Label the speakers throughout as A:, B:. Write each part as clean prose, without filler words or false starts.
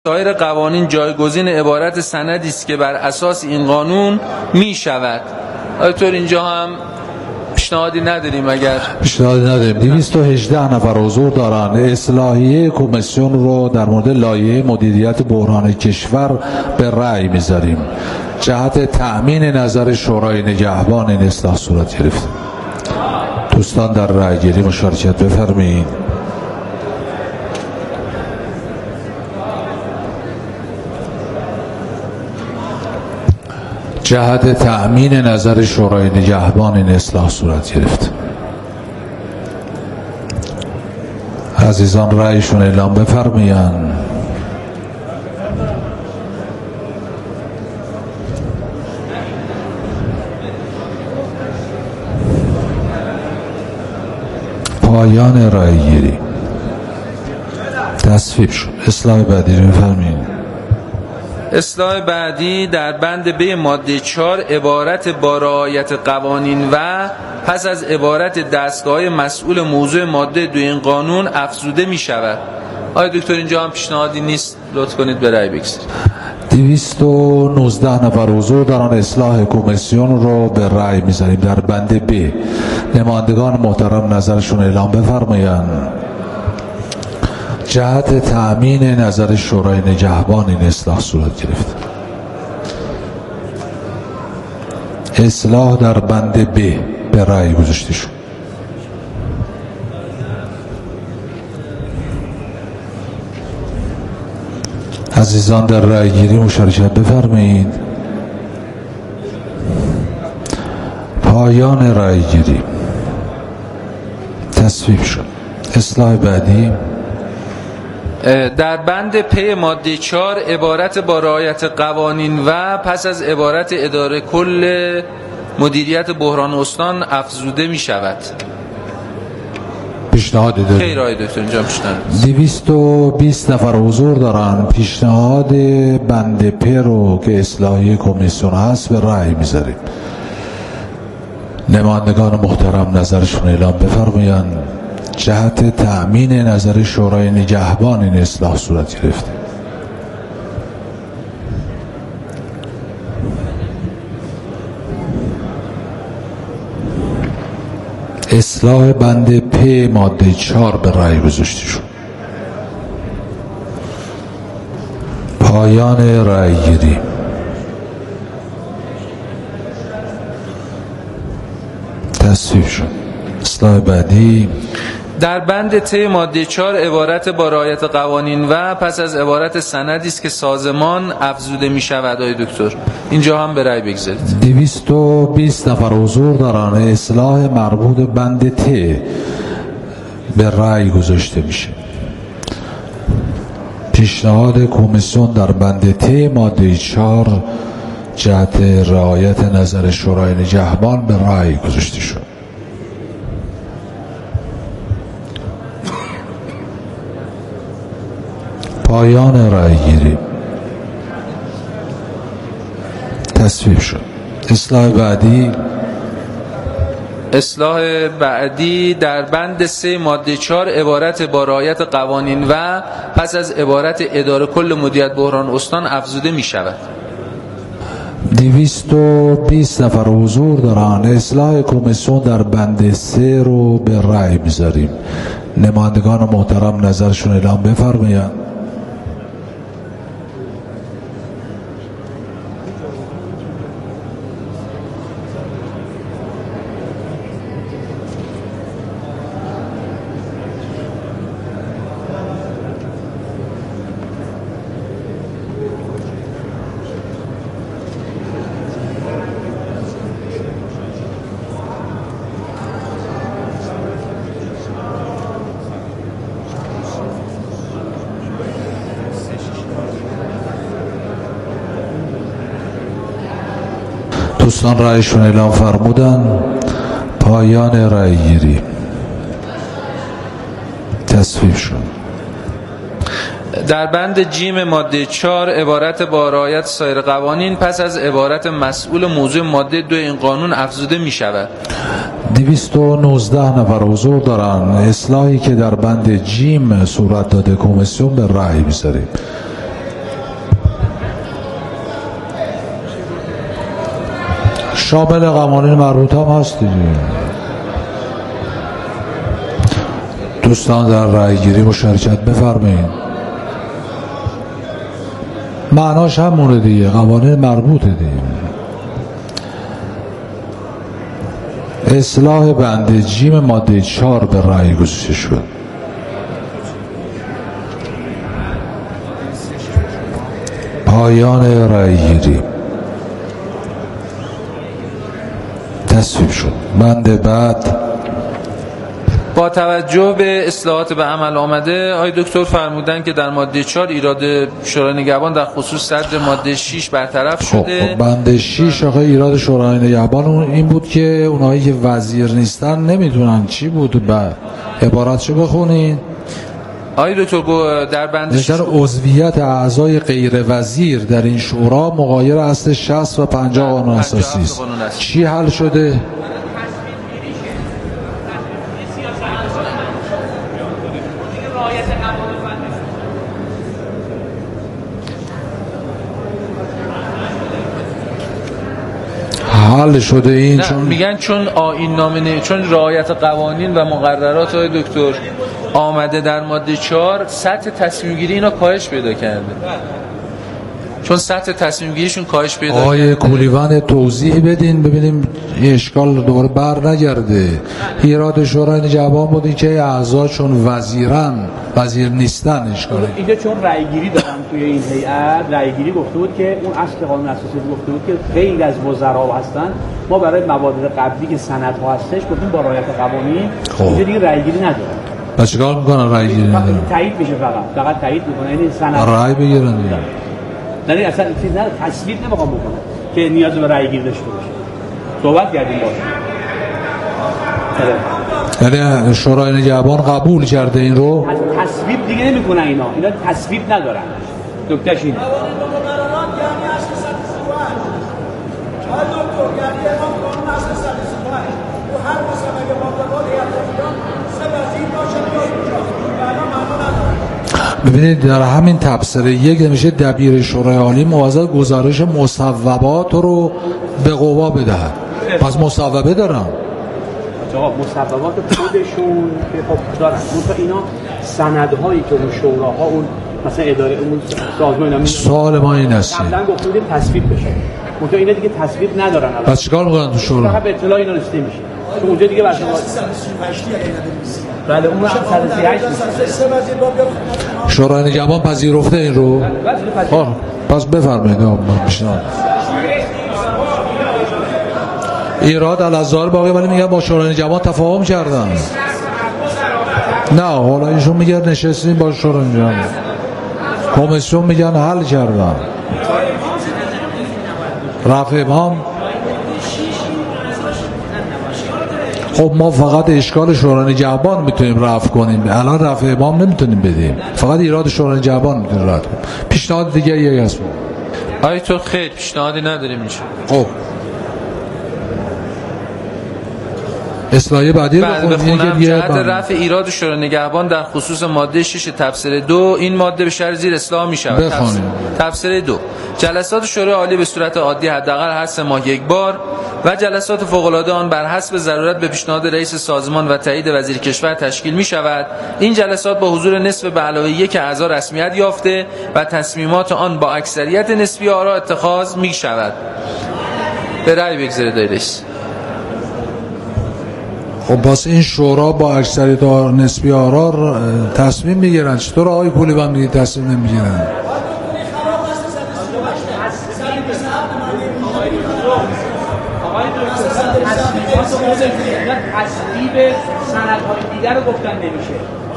A: سایر قوانین جایگزین عبارت سندی است که بر اساس این قانون می شود. آیتور اینجا هم پیشنهادی نداریم. اگر
B: پیشنهادی نداریم. 218 نفر حضور دارند. اصلاحیه کمیسیون رو در مورد لایحه مدیریت بحران کشور به رأی میذاریم. جهت تأمین نظر شورای نگهبان این اصلاح صورت گرفت. دوستان در رأی گیری مشارکت بفرمایید. جهت تأمین نظر شورای نگهبان این اصلاح صورت گرفت. عزیزان رأیشون اعلام بفرمایند. پایان رأی گیری. تصویب شد. اصلاح بعدی رو بفرمایید.
A: اصلاح بعدی در بند ب ماده 4 عبارت با رعایت قوانین و پس از عبارت دستگاه مسئول موضوع ماده 2 این قانون افزوده می شود. آقای دکتر اینجا هم پیشنهادی نیست، لطف کنید به رأی بگذارید.
B: 219 نفر حضور دارن. اصلاح کمیسیون رو به رأی میذاریم. در بند ب نمایندگان محترم نظرشون اعلام بفرمایند. جهت تأمین نظر شورای نگهبان این اصلاح صورت گرفت. اصلاح در بند ب به رأی گذاشته شد. عزیزان در رأی گیری مشارکت بفرمایید. پایان رأی گیری. تصویب شد. اصلاح بعدی.
A: در بند پ ماده 4 عبارت با رعایت قوانین و پس از عبارت اداره کل مدیریت بحران استان افزوده می شود.
B: پیشنهادی داریم؟
A: خیر آقای دکتر اینجا پیشنهاد.
B: 220 نفر حضور دارن. پیشنهاد بند پ رو که اصلاحی کمیسیون هست به رأی میذاریم. نمایندگان محترم نظرشون اعلام بفرمایند. جهت تأمین نظر شورای نگهبان این اصلاح صورت گرفته. اصلاح بند پ ماده 4 به رأی گذاشته شد. پایان رأی گیری. تصویب شد. اصلاح بعدی.
A: در بند ت ماده 4 عبارت با رعایت قوانین و پس از عبارت سندی است که سازمان افزوده می شود. آقای دکتر اینجا هم به رأی بگذارید.
B: 220 نفر حضور دارن. اصلاح مربوط بند ت به رأی گذاشته میشه. پیشنهاد کمیسیون در بند ت ماده 4 جهت رعایت نظر شورای نگهبان به رأی گذاشته شد. پایان رأی گیری. تصویب شد. اصلاح بعدی.
A: اصلاح بعدی در بند 3 ماده 4 عبارت با رعایت قوانین و پس از عبارت اداره کل مدیریت بحران استان افزوده می شود.
B: 220 نفر حضور دارن. اصلاح کمیسیون در بند 3 رو به رأی میذاریم. نمایندگان محترم نظرشون اعلام بفرمایند. دوستان رأیشون اعلام فرمودن. پایان رأی گیری. تصویب شد.
A: در بند جیم ماده 4 عبارت با رعایت سایر قوانین پس از عبارت مسئول موضوع ماده 2 این قانون افزوده می شود.
B: 219 نفر حضور دارن. اصلاحی که در بند جیم صورت داده کمیسیون به رأی می‌ذاریم. شامل قوانین مربوط هم هست دیگه. دوستان در رأی گیری مشارکت بفرمایید. معناش همونه دیگه، قوانین مربوطه دیگه. اصلاح بند جیم ماده 4 به رأی گذاشته شد. پایان رأی گیری تصویب شد. بند بعد
A: با توجه به اصلاحات به عمل آمده، آقای دکتر فرمودن که در ماده 4 ایراد شورای نگهبان در خصوص صدر ماده 6 برطرف شده.
B: خب بند 6 آقای ایراد شورای نگهبان این بود که اونایی که وزیر نیستن نمیتونن چی بود؟ بعد عبارتشو بخونین.
A: آقای دکتر در بند
B: عضویت اعضای غیر وزیر در این شورا مغایر اصل 60 و 50 قانون اساسی است. چی حل شده؟ حل شده این چون
A: میگن چون آیین نامه چون رعایت قوانین و مقررات های دکتر آمده در ماده 4 سطح تصمیم گیری اینا کاهش پیدا کرده، چون سطح تصمیم گیریشون کاهش پیدا کرده.
B: آقای کولیوان توضیح بدین ببینیم این اشکال دوباره بر نگرده. ایراد شورای نگهبان بود که اعضاشون وزیر نیستن اشکاله.
C: اینجا چون رأی گیری دادن توی این هیئت، رأی گیری گفته بود که اون اصل قانون اساسی گفته بود که غیر از وزرا هستن، ما برای موارد قبلی که سندها هستش گفتیم با رعایت قوانین. اینجا دیگه رأی گیری نداره.
B: پس چیکار میکنن؟ رأی گیری نداره،
C: تایید میشه، فقط تایید میکنه. یعنی سند
B: رأی بگیرن دیگه.
C: یعنی اصلا چیز نه، تصویب نمیخوام بکنم که نیاز به رأی گیری داشته باشه. صحبت کردیم باشه.
B: یعنی شورای نگهبان قبول کرده این رو؟
C: تصویب دیگه نمیکنن اینا تصویب ندارن. دکترش اینه.
B: ببینید در همین تبصره یک نمیشه دبیر شورای عالی موظف گزارش مصوبات رو به قوا بدهد. پس مصوبه دارن.
C: آقا مصوبات خودشون که خب دارن. مثلا اینا سندهایی که اون شوراها اون مثلا اداره اون سازمان
B: سوال ما این است.
C: قبلا گفته بودیم تصویب بشه. اونجا اینا دیگه تصویب ندارن.
B: پس چیکار میکنن تو شورا؟
C: فقط به اطلاع اینا رسیده میشه. تو اونجا دیگه واسه بله اون 138
B: شورای نگهبان پذیرفته این رو؟ پس بفرمایید. پیشنهاد ایراد الازار باقی، ولی میگن با شورای نگهبان تفاهم کردن. نه حالا ایشون میگن نشستیم با شورای نگهبان، کمیسیون میگن حل کردن. رفع ابهام. خب ما فقط اشکال شورای نگهبان میتونیم رفع کنیم، الان رفع ابهام نمیتونیم بدیم، فقط ایراد شورای نگهبان میتونیم رفع کنیم. پیشنهاد دیگه یک است.
A: آقای تو خیر پیشنهادی نداریم میشه.
B: خب اصلاحیه بعدی
A: بخونم. جهت رفع ایراد شورای نگهبان در خصوص ماده 6 تبصره 2 این ماده به شرط زیر اصلاح می شود. تبصره 2 جلسات شورای عالی به صورت عادی حداقل هر 3 ماه یک بار و جلسات فوق العاده آن بر حسب ضرورت به پیشنهاد رئیس سازمان و تایید وزیر کشور تشکیل می شود. این جلسات با حضور نصف به علاوه یک اعضا رسمیت یافته و تصمیمات آن با اکثریت نسبی آرا اتخاذ می شود. به رأی بگذارید رئیس.
B: خب واسه این شورا با اکثریت نسبی آرا تصمیم میگیرن. چطور آقای کولیوان میگه تصمیم نمیگیرن؟
C: تصویب سندهای دیگر رو گفتن نمیشه.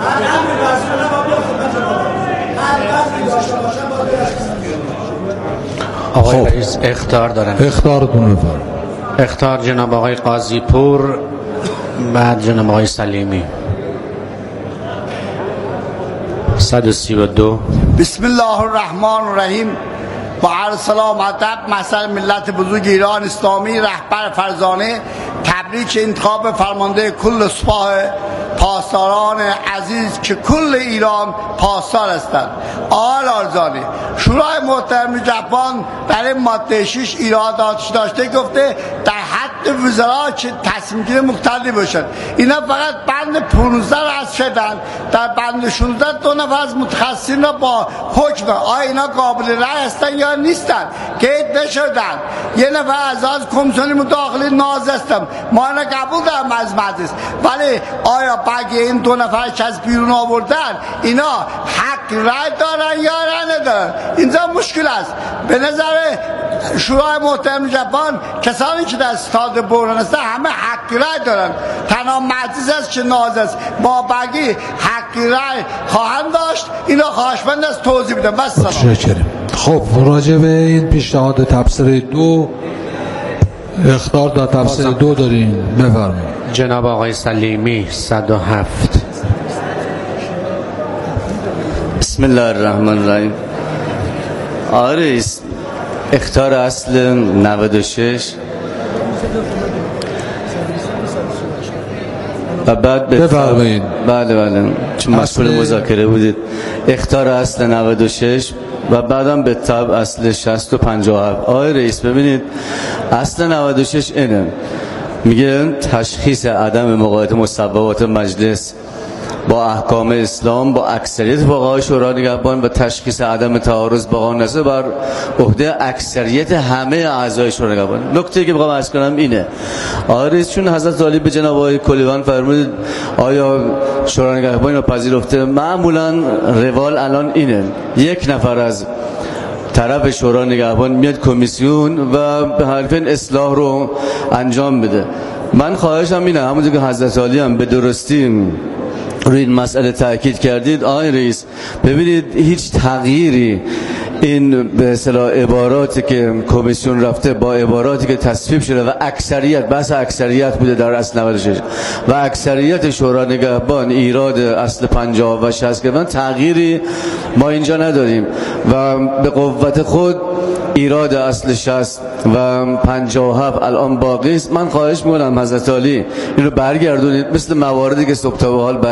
D: آقای رئیس اخطار دارن.
B: اخطارتون بفرمایید.
D: اخطار جناب آقای قاضی پور، بعد جناب آقای سلیمی. 132.
E: بسم الله الرحمن الرحیم. با عرض سلام ادب محضر ملت بزرگ ایران اسلامی، رهبر فرزانه، تبریک انتخاب فرمانده کل سپاه پاسداران عزیز که کل ایران پاسدار هستند. آقای آرزانی، شورای محترم نگهبان برای ماده 6 ایرادات داشته، گفته در وزرا که تصمیم گیری مختلفی باشن. اینا فقط بند 15 رو از شدن، در بند 16 2 نفر از متخصصین را با حکم آیا اینا قابل رأی هستن یا نیستن قید نشدن. یه نفر از کمیسیون مداخله ناز هستم، ما اینا قبول دارم از مجلس، ولی آیا بگه این 2 نفر که از بیرون آوردن اینا حق رأی دارن یا رأی ندارن؟ اینجا مشکل است. به نظر شورای محترم ژاپن کسانی که در استاد بحران هستن همه حق رأی دارن، تنها مجلس است که ناز است. با بگی حق رأی خواهند داشت. اینا خواهشمند است توضیح بدم. بس
B: متشکرم. خب راجع به این پیشنهاد تبصره 2 اخطار در تبصره 2 داریم، بفرمایید.
D: جناب آقای سلیمی 107.
F: بسم الله الرحمن الرحیم. آقای رئیس، اخطار اصل 96 و بعد
B: بفرمایید.
F: بله چون مسئول مذاکره بودید. اخطار اصل 96 و بعدم به تبع اصل 60 و 57. آقای رئیس ببینید، اصل 96 اینه، میگه تشخیص عدم مقایسه مصوبات مجلس با احکام اسلام با اکثریت فقهای شورای نگهبان و تشخیص عدم تعارض با قانون است بر عهده اکثریت همه اعضای شورای نگهبان. نکته که میخوام عرض کنم اینه آقای رئیس، چون حضرت عالی به جناب آقای کلیوان فرمودید آیا شورای نگهبان رو پذیرفته، معمولا روال الان اینه یک نفر از طرف شورای نگهبان میاد کمیسیون و به حرفین اصلاح رو انجام بده. من خواهشم اینه، همونجور که حضرت عالی هم به درستی روی این مسئله تاکید کردید آقای رئیس، ببینید هیچ تغییری این به اصطلاح عباراتی که کمیسیون رفته با عباراتی که تصویب شده و اکثریت، بحث اکثریت بوده در اصل 96 و اکثریت شورای نگهبان ایراد اصل 50 و 60 که من تغییری ما اینجا نداریم و به قوت خود ایراد اصل 60 و 57 الان باقی است. من خواهش می‌کنم حضرت عالی اینو برگردونید، مثل مواردی که صبح تا به حال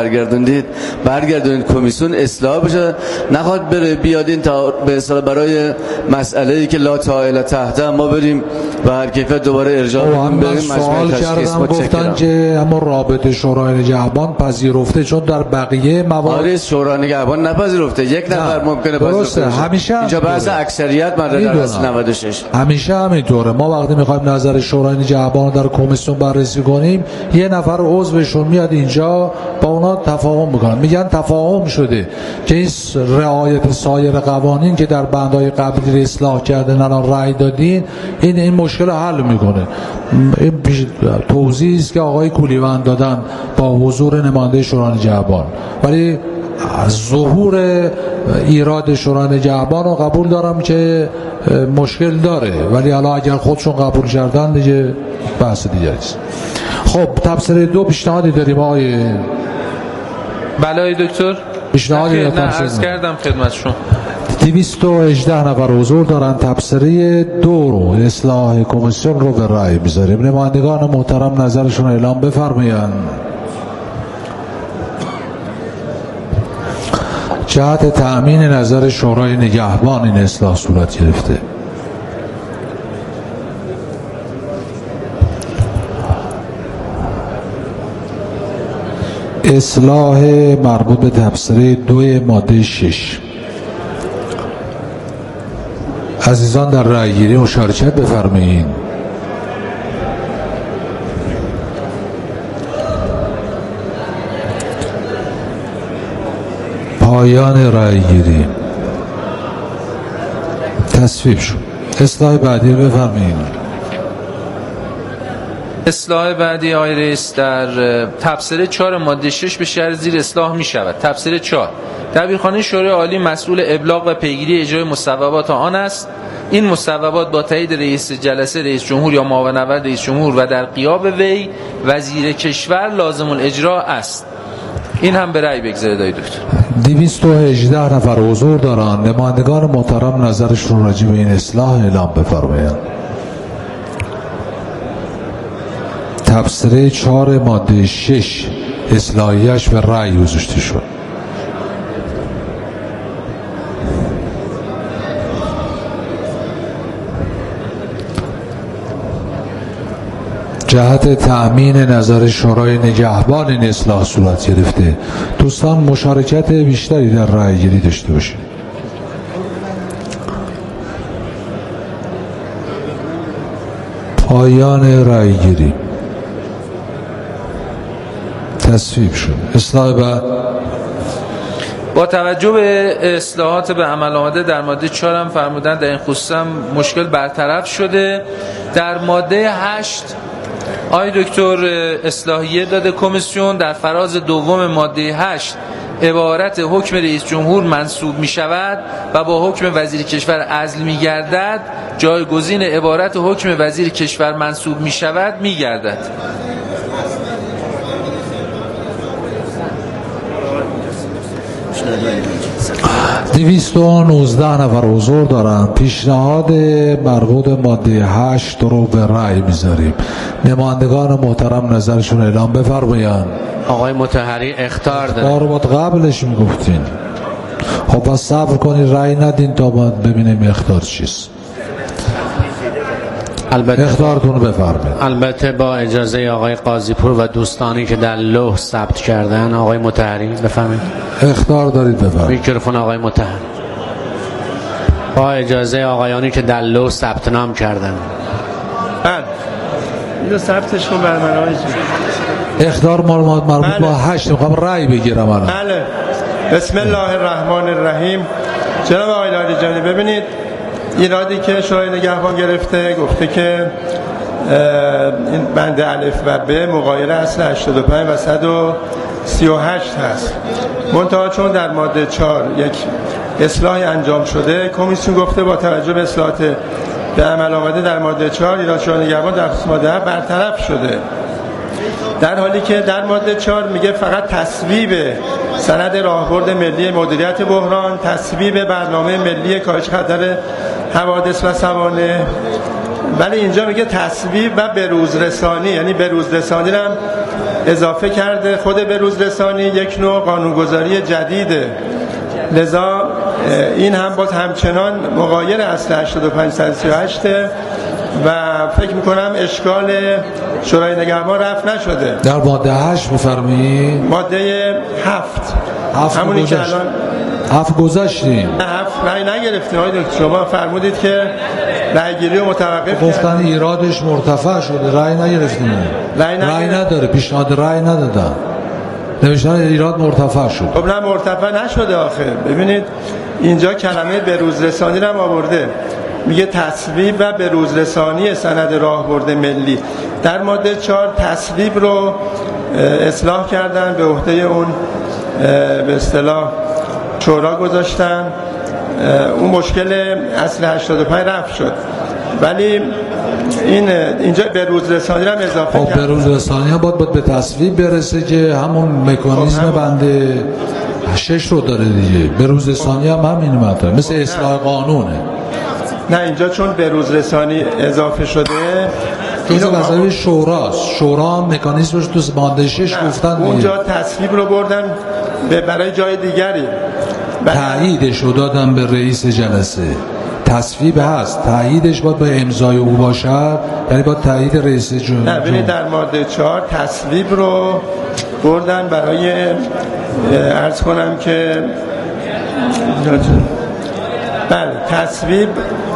F: برگردونید کمیسیون اصلاح بشه، نخواد بره بیاد این به اصطلاح برای مسئله‌ای که لا طائل تحت ما بریم و هر کیفیت دوباره ارجاع بدیم بریم
B: سوال کردم گفتن که اما رابطه شورای نگهبان پذیرفته، چون در بقیه موارد
F: شورای نگهبان نپذیرفته، یک نفر ممکنه پذیرفته
B: همیشه
F: اینجا بحث اکثریت مدار در اصل 96
B: همیشه همینطوره. ما وقتی میخوایم نظر شورای نگهبان در کمیسیون بررسی کنیم یه نفر عضوشون میاد اینجا با اونا تفاهم میکنن، میگن تفاهم شده که این رعایت سایر قوانین که در بندهای قبلی اصلاح کردن الان رأی دادین این مشکل حل میکنه. این توضیحی است که آقای کولیوان دادن با حضور نماینده شورای نگهبان، ولی ظهور ایراد شورای نگهبان رو قبول دارم که مشکل داره، ولی حالا اگر خودشون قبول کردن دیگه بحث دیگه است. خب تبصره 2 پیشنهادی داریم آقای
A: بله دکتر؟
B: پیشنهادی
A: عرض کردم خدمتشون.
B: 218 نفر حضور دارن. تبصره 2 رو اصلاح کمیسیون رو به رأی میذاریم. نمایندگان محترم نظرشون اعلام بفرمایند. جهت تأمین نظر شورای نگهبان این اصلاح صورت گرفته. اصلاح مربوط به تبصره 2 ماده 6. عزیزان در رأی‌گیری مشارکت بفرمایید. پایان رأی‌گیری. تصویب شد. اصلاح بعدی بفرمایید.
A: اصلاح بعدی آقای رئیس در تبصره 4 ماده 6 به شرح زیر اصلاح می شود. تبصره 4: دبیرخانه شورای عالی مسئول ابلاغ و پیگیری اجرای مصوبات آن است. این مصوبات با تایید رئیس جلسه رئیس جمهور یا معاون اول رئیس جمهور و در غیاب وی وزیر کشور لازم الاجرا است. این هم به رأی بگذارید دکتر.
B: 218 نفر حضور دارند. نمایندگان محترم نظرشون راجع به این اصلاح اعلام بفرمایند. تبصره 4 ماده 6 اصلاحیش به رأی گذاشته شد. جهت تأمین نظر شورای نگهبان این اصلاح صورت گرفته. دوستان مشارکت بیشتری در رأی گیری داشته باشید. پایان رأی گیری تصویب شد. اصلاح بعد
A: با توجه به اصلاحات به عمل آمده در ماده 4 هم فرمودن در این خصوص هم مشکل برطرف شده. در ماده 8 آقای دکتر اصلاحیه داده کمیسیون در فراز دوم ماده 8 عبارت حکم رئیس جمهور منسوب می شود و با حکم وزیر کشور عزل می گردد جایگزین عبارت حکم وزیر کشور منسوب می شود می گردد.
B: 219 نفر حضور دارن. پیشنهاد مربوط ماده 8 رو به رأی میذاریم. نمایندگان محترم نظرشون اعلام بفرمایند.
D: آقای مطهری اخطار داره.
B: اخطار رو قبلش میگفتین. خب بس صبر کنید رأی ندین تا باید ببینیم اخطار چیست. اخطارتون رو بفرمایید.
D: البته با اجازه آقای قاضی پور و دوستانی که در لوح ثبت کردن. آقای مطهری بفرمایید.
B: اخطار دارید بفرمایید.
D: میکروفون آقای مطهری. با اجازه آقایانی که در لوح ثبت نام کردن.
G: اینو ثبتش کن بر من آقای
B: اخطار مربوط با 8 میخوام رأی بگیرم الان.
G: بله. بسم الله الرحمن الرحیم. جناب آقای لاریجانی ببینید ایرادی که شورای نگهبان گرفته گفته که این بند الف و ب مغایر اصل 85 و 138 هست. منتها چون در ماده 4 یک اصلاحی انجام شده کمیسیون گفته با توجه به اصلاحات به عمل آمده در ماده 4 ایراد شورای نگهبان در ماده 7 برطرف شده، در حالی که در ماده 4 میگه فقط تصویب سند راهبرد ملی مدیریت بحران، تصویب برنامه ملی کاهش خطر حوادث و سوانح، ولی اینجا میگه تصویب و بروزرسانی، یعنی بروزرسانی رو هم اضافه کرده. خود بروزرسانی یک نوع قانونگذاری جدیده، لذا این هم باز همچنان مغایر اصل 8538 و فکر میکنم اشکال شورای نگهبان رفع نشده.
B: در ماده 8 بفرمایید.
G: ماده 7 همونی که الان
B: 7 گذاشتیم.
G: 7 رأی نگرفتیم. آقای دکتر شما فرمودید که رأی گیری رو متوقف
B: گفتن ایرادش مرتفع شده، رأی نگرفتیم. رأی نداره، پیشنهاد رأی ندادن، نوشتن ایراد مرتفع شد.
G: خب نه مرتفع نشده آخه. ببینید اینجا کلمه بروزرسانی رو هم آورده، میگه تصویب و بروزرسانی سند راهبرد ملی. در ماده 4 تصویب رو اصلاح کردن، به عهده اون به اصطلاح شورا گذاشتن، اون مشکل اصل 85 رفع شد، ولی اینجا بروزرسانی رو هم اضافه کردن.
B: بروزرسانی هم باید به تصویب برسه که همون مکانیزم بنده 6 رو داره دیگه. بروزرسانی هم همین مطلب، مثل اصلاح قانونه.
G: نه اینجا چون بروزرسانی اضافه شده
B: اینو وظیفه شوراست. شورا هم مکانیزمش تو ماده 6 گفتن دیگه.
G: اونجا تصویب رو بردن برای جای دیگری،
B: تاییدش رو دادن به رئیس جلسه. تصویب هست، تاییدش باید به امضای او باشد، یعنی باید تایید رئیس جمهور.
G: نه ببینید در ماده 4 تصویب رو بردن برای عرض کنم که بله تصویب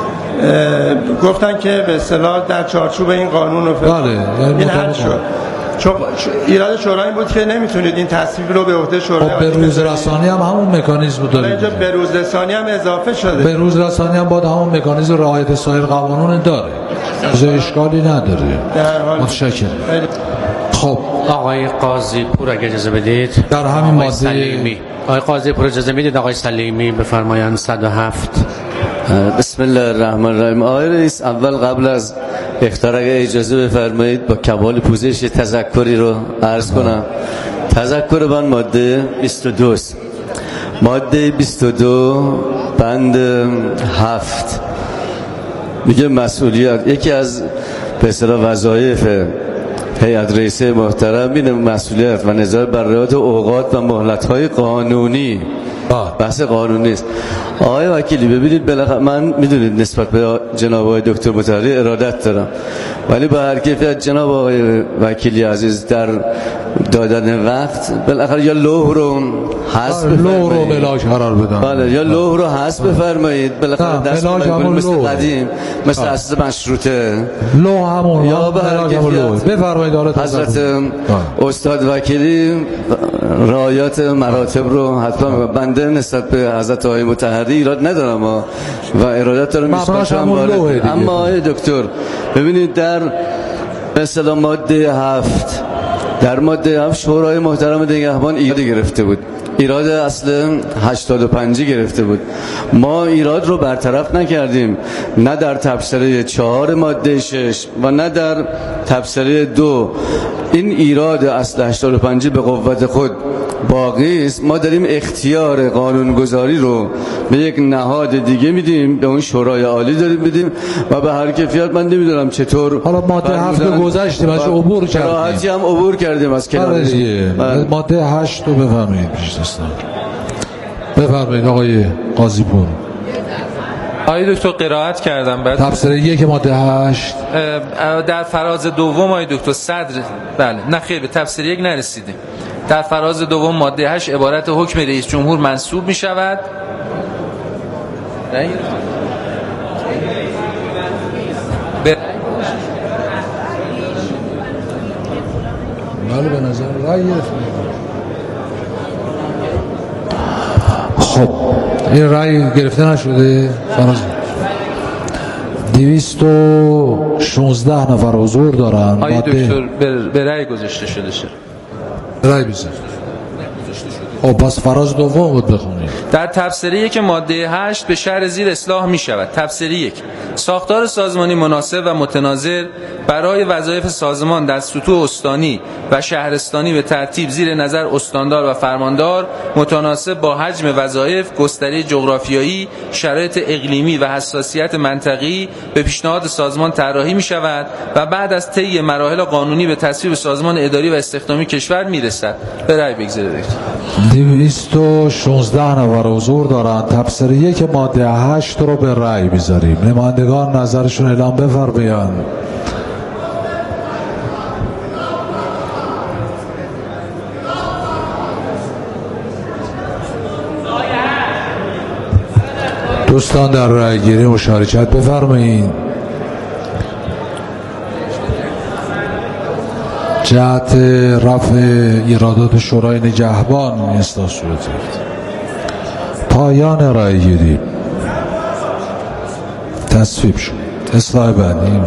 G: گفتن که به اصطلاح در چارچوب این قانون این حل شد. چون ایراد شورا این بود که نمیتونید این تصویب رو به عهده شورا.
B: خب بروزرسانی هم همون مکانیزم داره.
G: اینجا بروزرسانی هم اضافه شده.
B: بروزرسانی هم باید همون مکانیزم رعایت سایر قوانین داره. از اشکالی نداره. متشکرم. خب
D: آقای قاضی پور اگه اجازه بدید
B: در همین ماده
D: سلیمی. آقای قاضی پور اجازه میدید آقای سلیمی بفرمایند. 107.
F: بسم الله الرحمن الرحیم. آقای رئیس اول قبل از اخطار اگه اجازه بفرمایید با کمال پوزش تذکری رو عرض کنم. تذکر من ماده 22 است. ماده 22 بند 7 میگه مسئولیت یکی از به اصطلاح وظایف هیئت رئیسه محترم اینه مسئولیت و نظارت بر رعایت اوقات و مهلت‌های قانونی بحث قانونی است. آقای وکیلی ببینید بالاخره من میدونید نسبت به جناب آقای دکتر مطهری ارادت دارم، ولی با هر کیفیت جناب آقای وکیلی عزیز در دادن وقت بالاخره یا لوح رو حذف
B: لوح رو ملاک قرار بدن،
F: بله، یا لوح رو حذف بفرمایید، بالاخره دست مثل قدیم مثل اساس مشروطه
B: لوح همون
F: یا به هر کیفیت
B: بفرمایید.
F: حضرت استاد وکیلی رعایت مراتب رو حتما، بنده نسبت به حضرت آقای مطهری ایراد ندارم و ارادت دارم میشناسم، اما آقای دکتر ببینید در مثلا ماده 7 در ماده 7 شورای محترم نگهبان ایراد گرفته بود، ایراد اصل 85 گرفته بود. ما ایراد رو برطرف نکردیم، نه در تبصره 4 ماده 6 و نه در تبصره 2. این ایراد اصل 85 به قوت خود باقی است. ما داریم اختیار قانونگذاری رو به یک نهاد دیگه میدیم، به اون شورای عالی داریم میدیم و به هر کیفیت من نمیدونم چطور.
B: حالا ماده 7 گذشتیم ازش عبور کردیم،
F: راحتی هم عبور کردیم از کنارش.
B: ماده 8 رو بفهمید پیش دستان. بفرمایید آقای قاضی پور.
A: آقای دکتر قرائت کردم بعد
B: تبصره 1 ماده 8
A: در فراز دوم آقای دکتر صدر، بله نه خیر به تبصره 1 نرسیدیم. در فراز دوم ماده 8 عبارت حکم رئیس جمهور منسوب می شود.
B: بله به نظر رأی خب این رأی گرفته نشده. فراز 216 نفر حضور دارن.
A: آقای دکتر به رأی گذاشته شده شد.
B: رأی بزن. خب پس فراز دوم بود بخونید.
A: در تبصره 1 ماده 8 به شرح زیر اصلاح می شود. تبصره 1 ساختار سازمانی مناسب و متناظر برای وظایف سازمان در سطوح استانی و شهرستانی به ترتیب زیر نظر استاندار و فرماندار متناسب با حجم وظایف، گستره جغرافیایی، شرایط اقلیمی و حساسیت منطقی به پیشنهاد سازمان طراحی می شود و بعد از طی مراحل قانونی به تصویب سازمان اداری و استخدامی کشور می رسد. به رأی بگذارید.
B: 216 نفر حضور دارن. تبصره 1 ماده 8 رو به رأی بذاریم. نمایندگان نظرشون اعلام بفرمایند. دوستان در رأی گیری مشارکت بفرمایید. جهت رفع ایرادات شورای نگهبان اصلاح صورت گرفت. پایان رأی گیری تصویب شد. اصلاح بعدی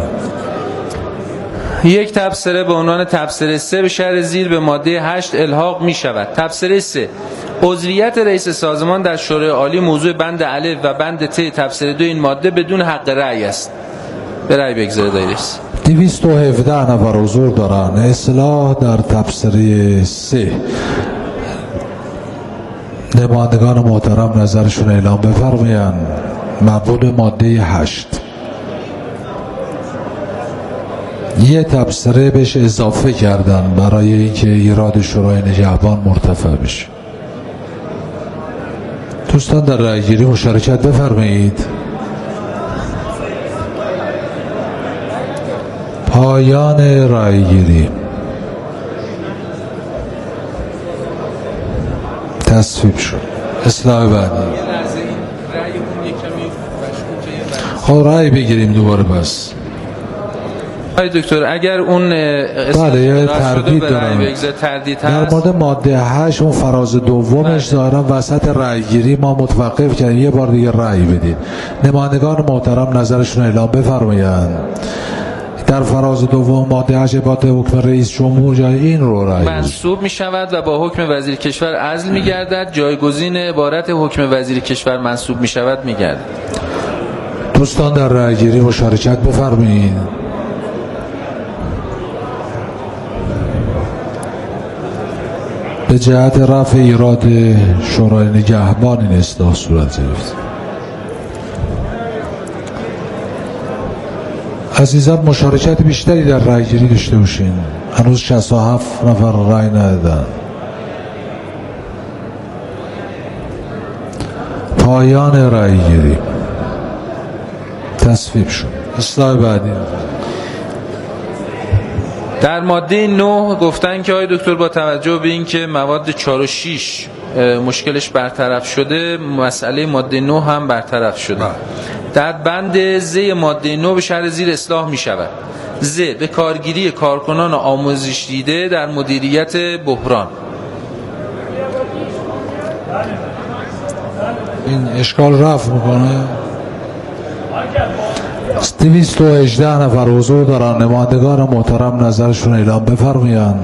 A: 1 تبصره به عنوان تبصره 3 به شرح زیر به ماده 8 الحاق می شود. تبصره 3 عضویت رئیس سازمان در شورای عالی موضوع بند الف و بند ت تبصره 2 این ماده بدون حق رأی است. به رأی بگذارید. دایرس
B: 217 نفر حضور دارن. اصلاح در تبصره 3. نمایندگان محترم نظرشون اعلام بفرمایند. مبود ماده 8 یه تبصره بهش اضافه کردن برای اینکه ایراد شورای نگهبان مرتفع بشه. دوستان در رأی گیری مشارکت بفرمایید. پایان رأی گیری تصویب شد. اصلاح بعدی. خب رأی بگیریم دوباره. بس
A: آقای دکتر اگر اون
B: بله تردید دارم در مورد ماده 8 اون فراز دومش ظاهرا وسط رأی گیری ما متوقف کردیم. یه بار دیگه رأی بدید. نمایندگان محترم نظرشون اعلام بفرمایند. در فراز دوم ماده 8 با حکم رئیس جمهور جای این رو رأی
A: منصوب می شود و با حکم وزیر کشور عزل می گردد. جایگزین عبارت حکم وزیر کشور منصوب می شود می گردد.
B: دوستان در رأی گیری مشارکت بفرمایید. به جهت رفع ایراد شورای نگهبان این اصلاح صورت گرفت. عزیزان مشارکت بیشتری در رأی گیری داشته باشین. هنوز 67 نفر رأی ندادن. پایان رأی گیری. تصویب شد. اصلاح بعدی.
A: در ماده 9 گفتن که آقای دکتر با توجه به این که مواد 4 و 6 مشکلش برطرف شده، مسئله ماده 9 هم برطرف شده. در بند ز ماده 9 به شرح زیر اصلاح می شود. ز به کارگیری کارکنان آموزش دیده در مدیریت بحران.
B: این اشکال رفع میکنه. 218 نفر حضور دارن. نمایندگان محترم نظرشون اعلام بفرمایند.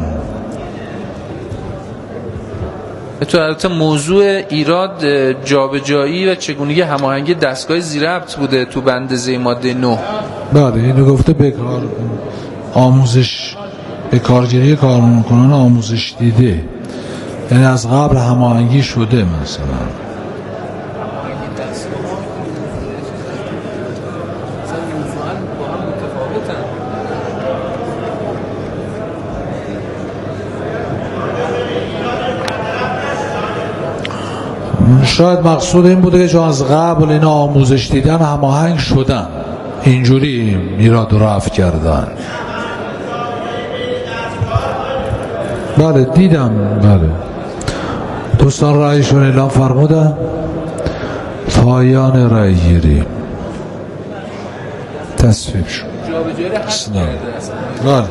A: تو البته موضوع ایراد جابجایی و چگونگی هماهنگی دستگاه زیربط بوده تو بند ز ماده 9.
B: بله اینو گفته بکار آموزش به کارگیری کارکنان آموزش دیده، یعنی از قبل هماهنگی شده. مثلا شاید مقصود این بوده که چون از قبل اینا آموزش دیدن هماهنگ شدن، اینجوری ایراد رو رفع کردن. بله دیدم. بله دوستان رأیشون اعلام فرمودن. پایان رأی گیری. تصویب شد. بله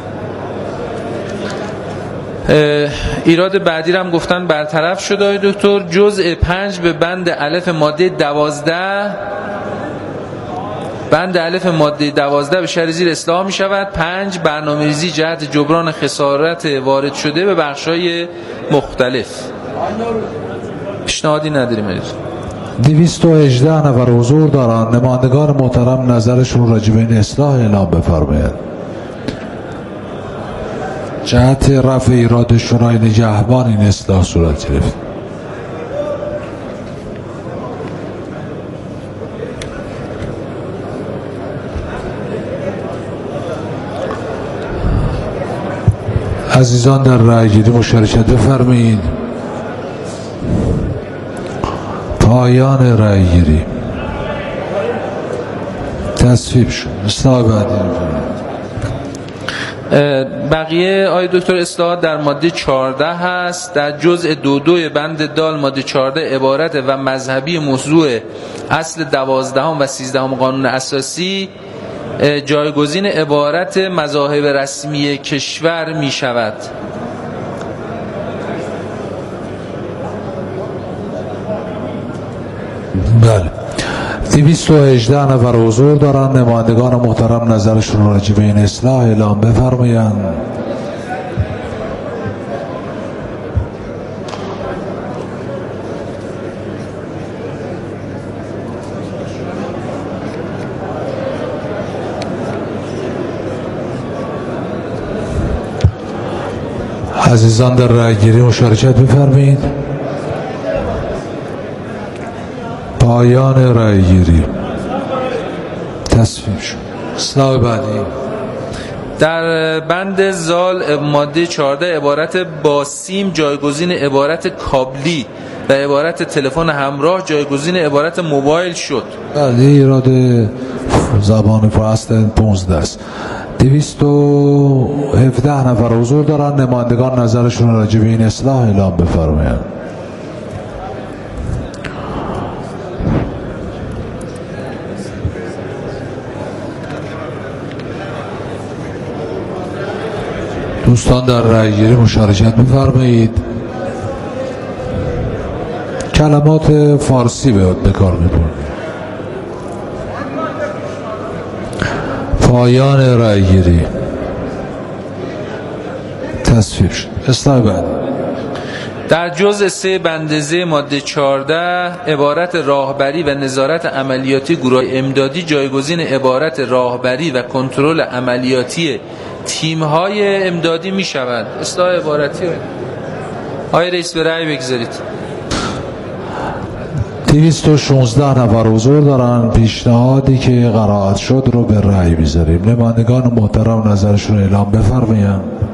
A: ایراد بعدی رو هم گفتن برطرف شده آقای دکتر. جزء 5 به بند الف ماده 12 بند الف ماده 12 به شرح زیر اصلاح می شود. 5 برنامه‌ریزی جهت جبران خسارت وارد شده به بخش‌های مختلف. پیشنهادی نداریم.
B: 218 نفر حضور دارند. نمایندگان محترم نظرشون راجع به این اصلاح اعلام بفرمایند. جهت رفع ایراد شورای نگهبان این اصلاح صورت گرفت. عزیزان در رأی‌گیری مشارکت بفرمایید. پایان رأی‌گیری. تصویب شد. اصلاح بعدی.
A: بقیه آقای دکتر اصلاحات در ماده 14 هست. در جزء 22 بند دال ماده 14 عبارت و مذهبی موضوع اصل 12 و 13 قانون اساسی جایگزین عبارت مذاهب رسمی کشور می شود.
B: بله 218 نفر حضور دارند. نمایندگان محترم نظرشون راجع به این اصلاح اعلام بفرمایند. عزیزان در رأی‌گیری مشارکت بفرمایید. پایان رأی‌گیری. تصویب شد. اصلاح بعدی.
A: در بند زال ماده 14 عبارت با سیم جایگزین عبارت کابلی و عبارت تلفن همراه جایگزین عبارت موبایل شد.
B: بله ایراد زبان فارسی 15 است. 217 نفر حضور دارند. نمایندگان نظرشون راجع به این اصلاح اعلام بفرمایند. دوستان در رأی‌گیری مشارکت بفرمایید. کلمات فارسی به کار می‌برید. پایان رأی‌گیری. تصویب شد. اصلاح بعد.
A: در جزء 3 بند ز ماده 14 عبارت راهبری و نظارت عملیاتی گروه امدادی جایگزین عبارت راهبری و کنترل عملیاتی تیم‌های امدادی می شود. اصلاح عبارتی آقای رئیس به رأی بگذارید.
B: 216 نفر حضور دارن. پیشنهادی که قرائت شد رو به رأی بذاریم. نمایندگان محترم نظرشون اعلام بفرمایند.